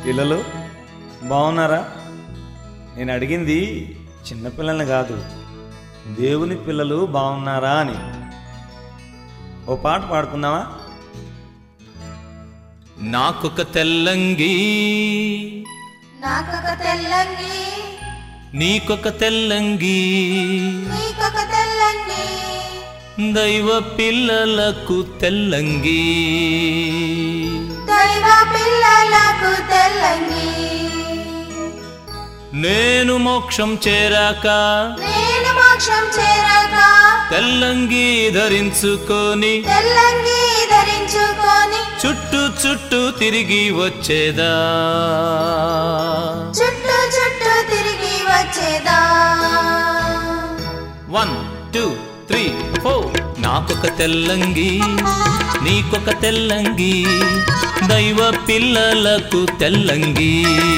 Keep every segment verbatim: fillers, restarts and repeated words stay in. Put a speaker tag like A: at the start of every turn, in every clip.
A: పిల్లలు బాగున్నారా? నేను అడిగింది చిన్నపిల్లల్ని కాదు, దేవుని పిల్లలు బాగున్నారా అని. ఓ పాట పాడుకుందామా?
B: నాకొక తెల్లంగి
C: నాకొక తెల్లంగి
B: నీకొక తెల్లంగి
C: నీకొక తెల్లంగి
B: దైవ పిల్లలకు తెల్లంగి
C: దైవ పిల్లలకు తెల్లంగి
B: నేను మోక్షం చేరాక
C: నేను మోక్షం చేరాక
B: తెల్లంగి ధరించుకొని
C: తెల్లంగి ధరించుకొని
B: చుట్టూ చుట్టూ తిరిగి వచ్చేదా
C: చుట్టూ చుట్టూ తిరిగి వచ్చేదా.
B: వన్ టూ త్రీ ఫోర్ నాకొక తెల్లంగి నీకొక తెల్లంగి దైవ పిల్లలకు తెల్లంగి.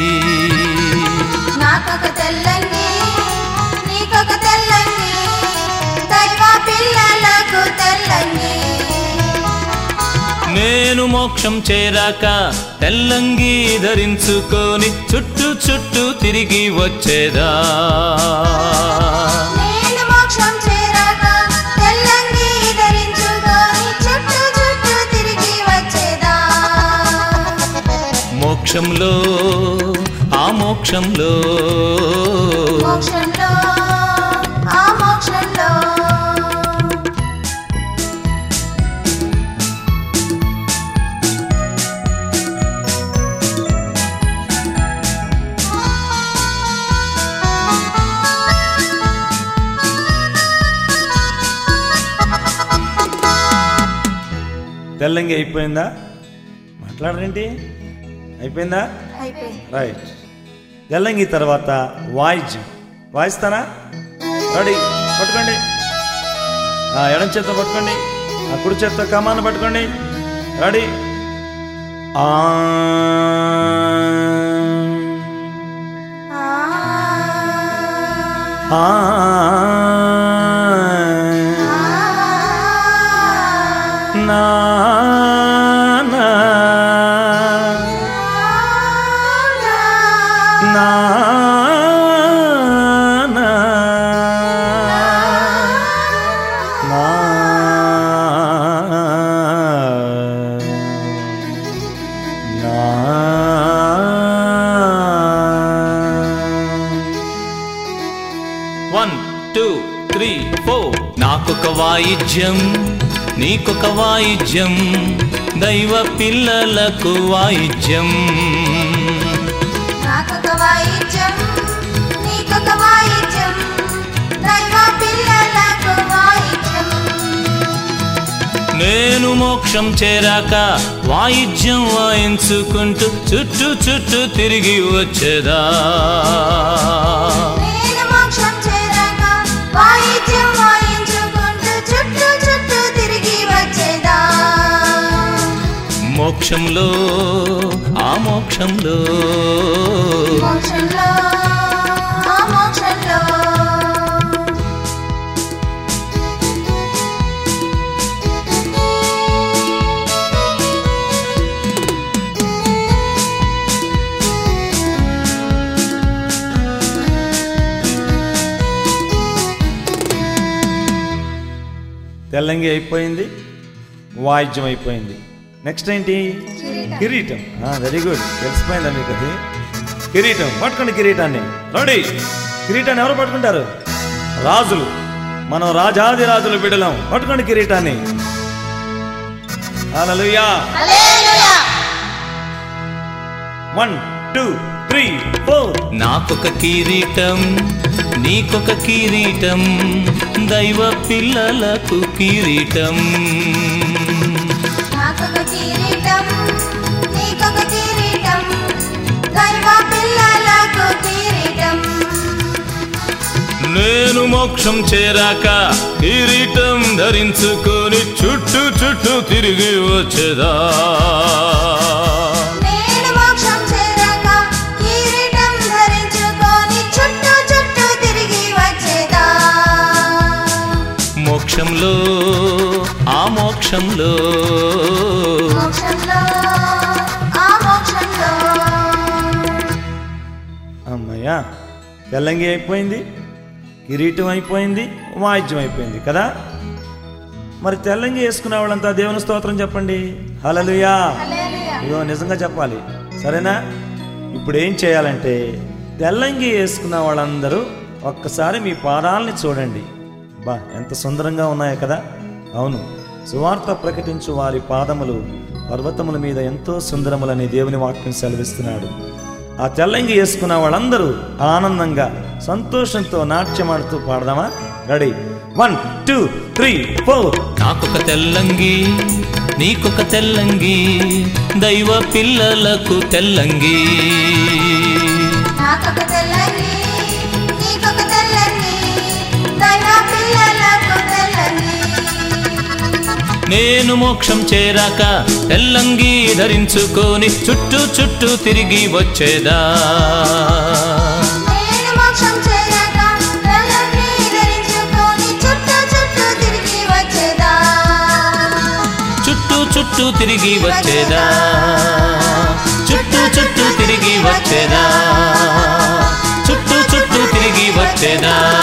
C: నాకొక తెల్లంగి నీకొక తెల్లంగి దైవ పిల్లలకు తెల్లంగి.
B: నేను మోక్షం చేరాక తెల్లంగి ధరించుకొని చుట్టూ చుట్టూ తిరిగి వచ్చేదా
C: నేను మోక్షం చేరాక తెల్లంగి ధరించుకొని చుట్టూ చుట్టూ తిరిగి వచ్చేదా.
B: మోక్షంలో ఆ మోక్షంలో
C: మోక్షంలో ఆ మోక్షంలో
A: తెల్లంగి అయిపోయిందా? మాట్లాడరేంటి? అయిపోయిందా?
C: అయిపోయింది.
A: రైట్. తెల్లంగి తర్వాత వాయిద్యం వాయిస్తారా? రెడీ? పట్టుకోండి. ఆ ఎడం చేత్తో పట్టుకోండి, ఆ కుడి చేత్తో కమాను పట్టుకోండి. రెడీ? ఆ ఆ నా నా నా నా నా
B: వన్ టూ త్రీ ఫోర్ నాకొక వాయిద్యం నీకొక వాయిద్యం దైవ పిల్లలకు వాయిద్యం.
C: నాకొక వాయిద్యం నీకొక వాయిద్యం దైవ పిల్లలకు వాయిద్యం.
B: నేను మోక్షం చేరాక వాయిద్యం వాయించుకుంటూ చుట్టూ చుట్టూ తిరిగి వచ్చేదా
C: నేను మోక్షం చేరాక వాయిద్యం వాయించుకుంటూ చుట్టూ చుట్టూ తిరిగి వచ్చేదా.
B: మోక్షంలో ఆ మోక్షంలో
C: మోక్షంలో ఆ మోక్షంలో
A: తెల్లంగి అయిపోయింది, వాయిద్యం అయిపోయింది. నెక్స్ట్ ఏంటి? కిరీటం. వెరీ గుడ్, తెలిసిపోయిందా మీకు అది? కిరీటం పట్టుకోండి. కిరీటాన్ని రెడీ. కిరీటాన్ని ఎవరు పట్టుకుంటారు? రాజులు. మనం రాజాది రాజులు బిడ్డలం. పట్టుకోండి కిరీటాన్ని. Hallelujah.
C: Hallelujah.
A: One two three four
B: నాకొక కిరీటం నీకొక కిరీటం దైవ పిల్లలకు కిరీటం.
C: నాకొక కిరీటం నీకొక కిరీటం దైవ పిల్లలకు కిరీటం.
B: నేను మోక్షం చేరాక కిరీటం ధరించుకొని చుట్టూ చుట్టూ తిరిగి వచ్చేదా
C: నేను మోక్షం చేరాక కిరీటం ధరించుకొని చుట్టూ చుట్టూ తిరిగి వచ్చేదా.
B: మోక్షంలో ఆ మోక్షంలో
C: మోక్షంలో ఆ మోక్షంలో
A: తెల్లంగి అయిపోయింది, కిరీటం అయిపోయింది, వాయిద్యం అయిపోయింది కదా. మరి తెల్లంగి వేసుకునే వాళ్ళంతా దేవుని స్తోత్రం చెప్పండి. హల్లెలూయా.
C: హల్లెలూయా.
A: ఇగో నిజంగా చెప్పాలి, సరేనా? ఇప్పుడు ఏం చేయాలంటే తెల్లంగి వేసుకున్న వాళ్ళందరూ ఒక్కసారి మీ పాదాలని చూడండి. బా ఎంత సుందరంగా ఉన్నాయో కదా. అవును, సువార్త ప్రకటించు వారి పాదములు పర్వతముల మీద ఎంతో సుందరములని దేవుని వాక్యం సెలవిస్తున్నాడు. ఆ తెల్లంగి వేసుకున్న వాళ్ళందరూ ఆనందంగా సంతోషంతో నాట్యమాడుతూ పాడదామా? Ready, one two three four.
B: నాకొక తెల్లంగి, నీకొక తెల్లంగి, దైవ పిల్లలకు తెల్లంగి.
C: నాకొక తెల్లంగి, నీకొక తెల్లంగి, దైవ పిల్లలకు తెల్లంగి.
B: నేను మోక్షం చేరాక తెల్లంగి ధరించుకొని చుట్టూ చుట్టూ తిరిగి వచ్చేదా.
C: నేను మోక్షం చేరాక తెల్లంగి ధరించుకొని చుట్టూ చుట్టూ తిరిగి వచ్చేదా.
B: చుట్టూ చుట్టూ తిరిగి వచ్చేదా. చుట్టూ చుట్టూ తిరిగి వచ్చేదా. చుట్టూ చుట్టూ తిరిగి వచ్చేదా.